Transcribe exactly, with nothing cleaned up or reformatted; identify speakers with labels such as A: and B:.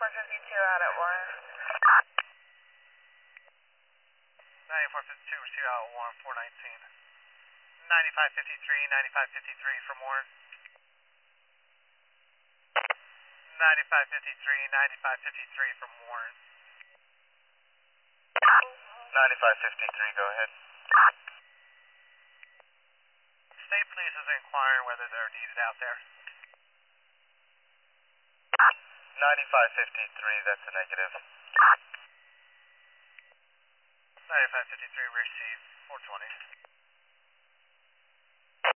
A: ninety-four fifty-two out at Warren.
B: ninety-four fifty-two, receive out at Warren, four nineteen. ninety-five fifty-three, ninety-five fifty-three from Warren. ninety-five fifty-three, ninety-five fifty-three from Warren.
C: ninety-five fifty-three, go ahead.
B: State police is inquiring whether they're needed out there.
C: ninety-five fifty-three, that's a negative.
B: ninety-five fifty-three, receive, four twenty.